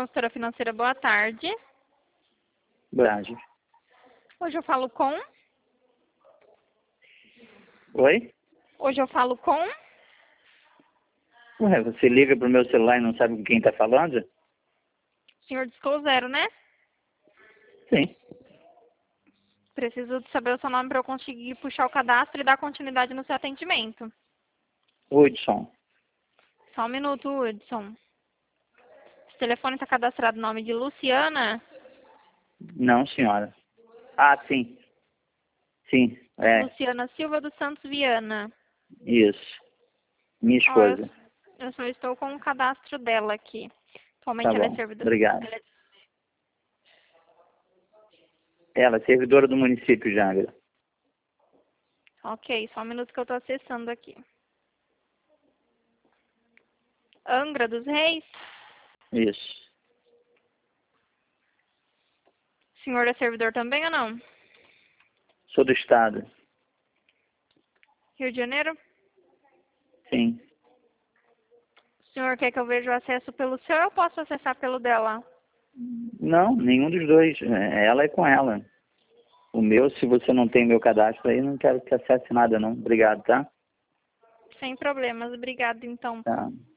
consultora financeira, boa tarde. Brage. Hoje eu falo com... Oi? Hoje eu falo com... Ué, você liga pro meu celular e não sabe com quem tá falando? Senhor Disclosero, né? Sim. Preciso de saber o seu nome para eu conseguir puxar o cadastro e dar continuidade no seu atendimento. Hudson. Só um minuto, Hudson. Esse telefone está cadastrado no nome de Luciana? Não, senhora. Ah, sim. Sim, Luciana Silva dos Santos Viana. isso. Minha Ó, esposa. eu só estou com o cadastro dela aqui. Tá Atualmente ela é bom, servidora. obrigado. Ela é servidora do município de Angra. Ok, só um minuto que eu estou acessando aqui. Angra dos Reis? Isso. O senhor é servidor também ou não? Sou do estado. Rio de Janeiro? Sim. O senhor quer que eu veja o acesso pelo seu ou eu posso acessar pelo dela? Não, nenhum dos dois. Ela é com ela. O meu, se você não tem meu cadastro aí, não quero que acesse nada, não. Obrigado, tá? Sem problemas, obrigado então. Tá.